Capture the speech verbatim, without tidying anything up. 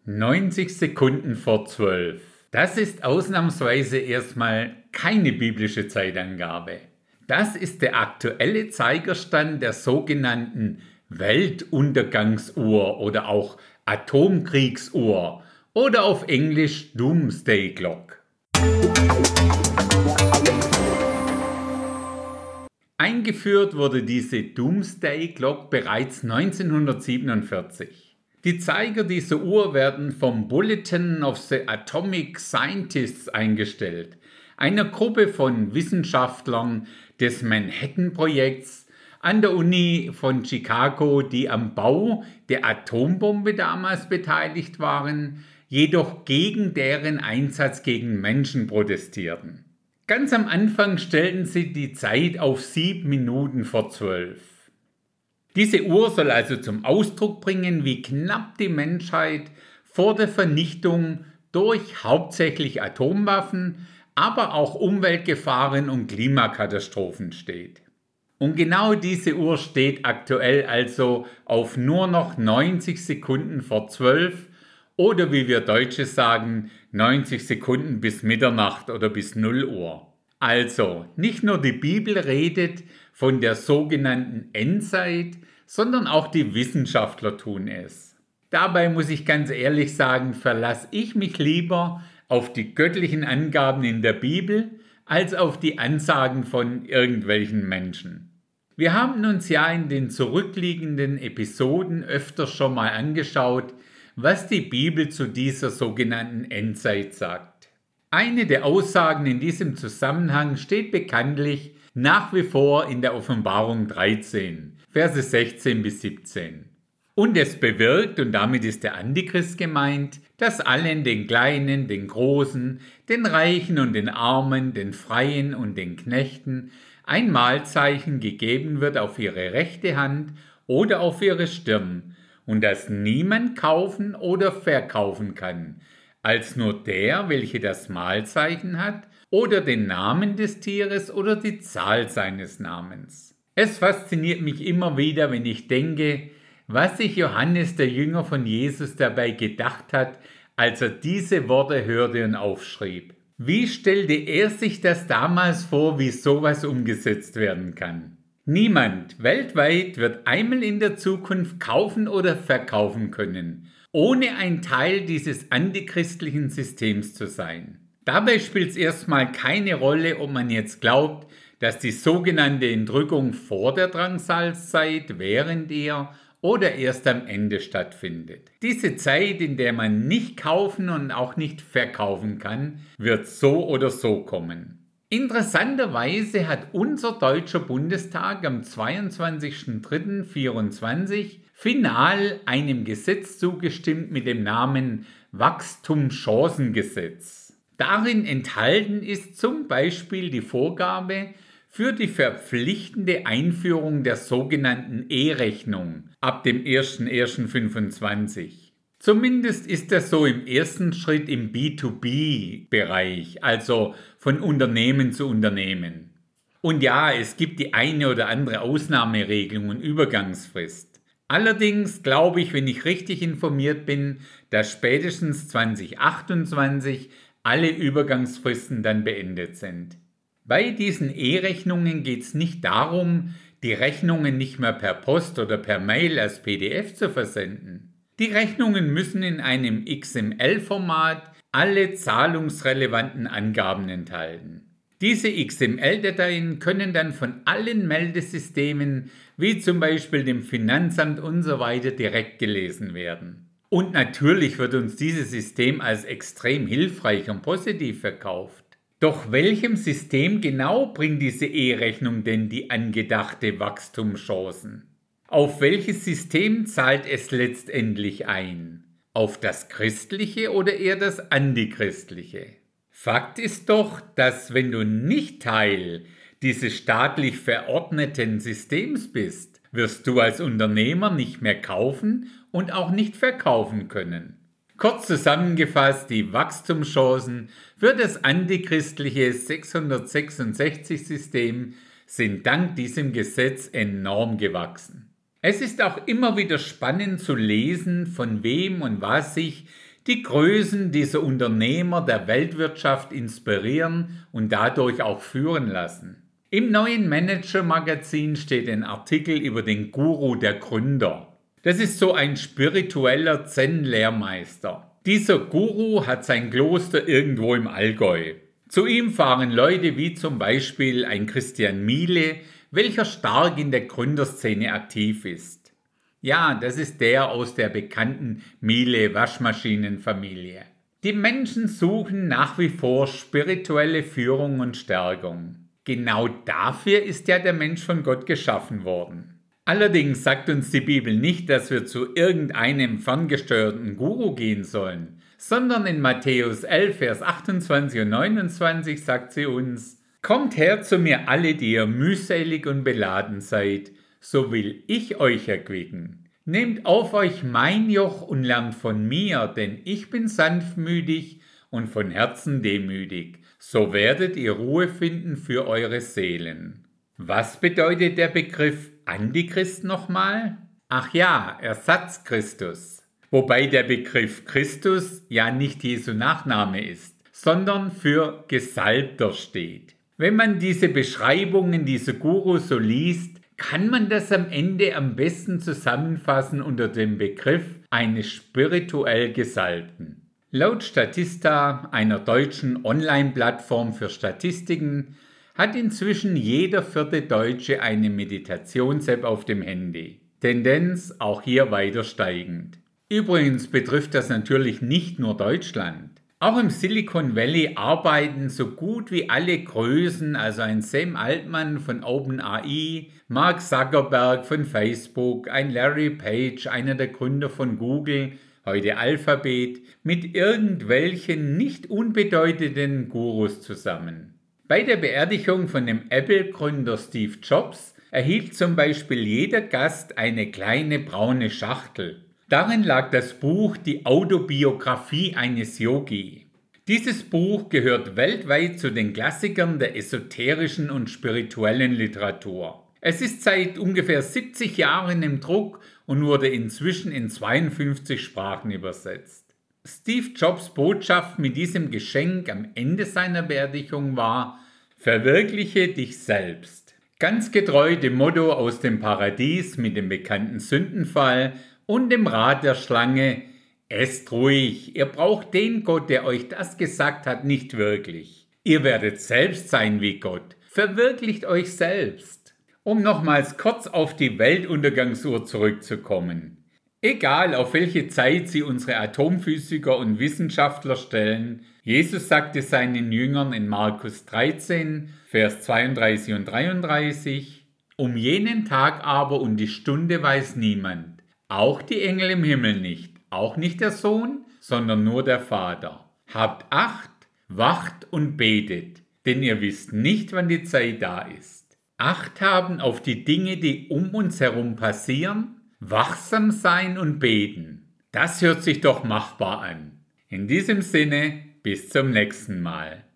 neunzig Sekunden vor zwölf. Das ist ausnahmsweise erstmal keine biblische Zeitangabe. Das ist der aktuelle Zeigerstand der sogenannten Weltuntergangsuhr oder auch Atomkriegsuhr oder auf Englisch Doomsday Clock. Eingeführt wurde diese Doomsday Clock bereits neunzehnhundertsiebenundvierzig. Die Zeiger dieser Uhr werden vom Bulletin of the Atomic Scientists eingestellt, einer Gruppe von Wissenschaftlern des Manhattan-Projekts an der Uni von Chicago, die am Bau der Atombombe damals beteiligt waren, jedoch gegen deren Einsatz gegen Menschen protestierten. Ganz am Anfang stellten sie die Zeit auf sieben Minuten vor zwölf. Diese Uhr soll also zum Ausdruck bringen, wie knapp die Menschheit vor der Vernichtung durch hauptsächlich Atomwaffen, aber auch Umweltgefahren und Klimakatastrophen steht. Und genau diese Uhr steht aktuell also auf nur noch neunzig Sekunden vor zwölf oder wie wir Deutsche sagen, neunzig Sekunden bis Mitternacht oder bis null Uhr. Also, nicht nur die Bibel redet von der sogenannten Endzeit, sondern auch die Wissenschaftler tun es. Dabei muss ich ganz ehrlich sagen, verlasse ich mich lieber auf die göttlichen Angaben in der Bibel, als auf die Ansagen von irgendwelchen Menschen. Wir haben uns ja in den zurückliegenden Episoden öfter schon mal angeschaut, was die Bibel zu dieser sogenannten Endzeit sagt. Eine der Aussagen in diesem Zusammenhang steht bekanntlich nach wie vor in der Offenbarung dreizehn, Verse sechzehn bis siebzehn. Und es bewirkt, und damit ist der Antichrist gemeint, dass allen, den Kleinen, den Großen, den Reichen und den Armen, den Freien und den Knechten, ein Mahlzeichen gegeben wird auf ihre rechte Hand oder auf ihre Stirn, und dass niemand kaufen oder verkaufen kann, als nur der, welcher das Mahlzeichen hat, oder den Namen des Tieres oder die Zahl seines Namens. Es fasziniert mich immer wieder, wenn ich denke, was sich Johannes, der Jünger von Jesus, dabei gedacht hat, als er diese Worte hörte und aufschrieb. Wie stellte er sich das damals vor, wie sowas umgesetzt werden kann? Niemand weltweit wird einmal in der Zukunft kaufen oder verkaufen können, ohne ein Teil dieses antichristlichen Systems zu sein. Dabei spielt es erstmal keine Rolle, ob man jetzt glaubt, dass die sogenannte Entrückung vor der Drangsalzzeit, während ihr oder erst am Ende stattfindet. Diese Zeit, in der man nicht kaufen und auch nicht verkaufen kann, wird so oder so kommen. Interessanterweise hat unser Deutscher Bundestag am zweiundzwanzigsten dritten vierundzwanzig final einem Gesetz zugestimmt mit dem Namen Wachstumschancengesetz. Darin enthalten ist zum Beispiel die Vorgabe für die verpflichtende Einführung der sogenannten E-Rechnung ab dem ersten ersten fünfundzwanzig. Zumindest ist das so im ersten Schritt im B zwei B-Bereich, also von Unternehmen zu Unternehmen. Und ja, es gibt die eine oder andere Ausnahmeregelung und Übergangsfrist. Allerdings glaube ich, wenn ich richtig informiert bin, dass spätestens zwanzig achtundzwanzig alle Übergangsfristen dann beendet sind. Bei diesen E-Rechnungen geht es nicht darum, die Rechnungen nicht mehr per Post oder per Mail als P D F zu versenden. Die Rechnungen müssen in einem X M L-Format alle zahlungsrelevanten Angaben enthalten. Diese X M L-Dateien können dann von allen Meldesystemen, wie zum Beispiel dem Finanzamt und so weiter, direkt gelesen werden. Und natürlich wird uns dieses System als extrem hilfreich und positiv verkauft. Doch welchem System genau bringt diese E-Rechnung denn die angedachte Wachstumschancen? Auf welches System zahlt es letztendlich ein? Auf das christliche oder eher das antichristliche? Fakt ist doch, dass wenn du nicht Teil dieses staatlich verordneten Systems bist, wirst du als Unternehmer nicht mehr kaufen und auch nicht verkaufen können. Kurz zusammengefasst, die Wachstumschancen für das antichristliche sechshundertsechsundsechzig-System sind dank diesem Gesetz enorm gewachsen. Es ist auch immer wieder spannend zu lesen, von wem und was sich die Größen dieser Unternehmer der Weltwirtschaft inspirieren und dadurch auch führen lassen. Im neuen Manager-Magazin steht ein Artikel über den Guru der Gründer. Das ist so ein spiritueller Zen-Lehrmeister. Dieser Guru hat sein Kloster irgendwo im Allgäu. Zu ihm fahren Leute wie zum Beispiel ein Christian Miele, welcher stark in der Gründerszene aktiv ist. Ja, das ist der aus der bekannten Miele-Waschmaschinenfamilie. Die Menschen suchen nach wie vor spirituelle Führung und Stärkung. Genau dafür ist ja der Mensch von Gott geschaffen worden. Allerdings sagt uns die Bibel nicht, dass wir zu irgendeinem ferngesteuerten Guru gehen sollen, sondern in Matthäus elf, Vers achtundzwanzig und neunundzwanzig sagt sie uns: Kommt her zu mir alle, die ihr mühselig und beladen seid, so will ich euch erquicken. Nehmt auf euch mein Joch und lernt von mir, denn ich bin sanftmütig und von Herzen demütig. So werdet ihr Ruhe finden für eure Seelen. Was bedeutet der Begriff Antichrist nochmal? Ach ja, Ersatzchristus. Wobei der Begriff Christus ja nicht Jesu Nachname ist, sondern für Gesalbter steht. Wenn man diese Beschreibungen dieser Gurus so liest, kann man das am Ende am besten zusammenfassen unter dem Begriff eines spirituell Gesalbten. Laut Statista, einer deutschen Online-Plattform für Statistiken, hat inzwischen jeder vierte Deutsche eine Meditations-App auf dem Handy. Tendenz auch hier weiter steigend. Übrigens betrifft das natürlich nicht nur Deutschland. Auch im Silicon Valley arbeiten so gut wie alle Größen, also ein Sam Altman von OpenAI, Mark Zuckerberg von Facebook, ein Larry Page, einer der Gründer von Google, heute Alphabet, mit irgendwelchen nicht unbedeutenden Gurus zusammen. Bei der Beerdigung von dem Apple-Gründer Steve Jobs erhielt zum Beispiel jeder Gast eine kleine braune Schachtel. Darin lag das Buch Die Autobiografie eines Yogi. Dieses Buch gehört weltweit zu den Klassikern der esoterischen und spirituellen Literatur. Es ist seit ungefähr siebzig Jahren im Druck und wurde inzwischen in zweiundfünfzig Sprachen übersetzt. Steve Jobs Botschaft mit diesem Geschenk am Ende seiner Beerdigung war: Verwirkliche dich selbst. Ganz getreu dem Motto aus dem Paradies mit dem bekannten Sündenfall und dem Rat der Schlange: Esst ruhig, ihr braucht den Gott, der euch das gesagt hat, nicht wirklich. Ihr werdet selbst sein wie Gott. Verwirklicht euch selbst. Um nochmals kurz auf die Weltuntergangsuhr zurückzukommen. Egal, auf welche Zeit Sie unsere Atomphysiker und Wissenschaftler stellen, Jesus sagte seinen Jüngern in Markus dreizehn, Vers zweiunddreißig und dreiunddreißig: Um jenen Tag aber und die Stunde weiß niemand, auch die Engel im Himmel nicht, auch nicht der Sohn, sondern nur der Vater. Habt Acht, wacht und betet, denn ihr wisst nicht, wann die Zeit da ist. Acht haben auf die Dinge, die um uns herum passieren, wachsam sein und beten. Das hört sich doch machbar an. In diesem Sinne, bis zum nächsten Mal.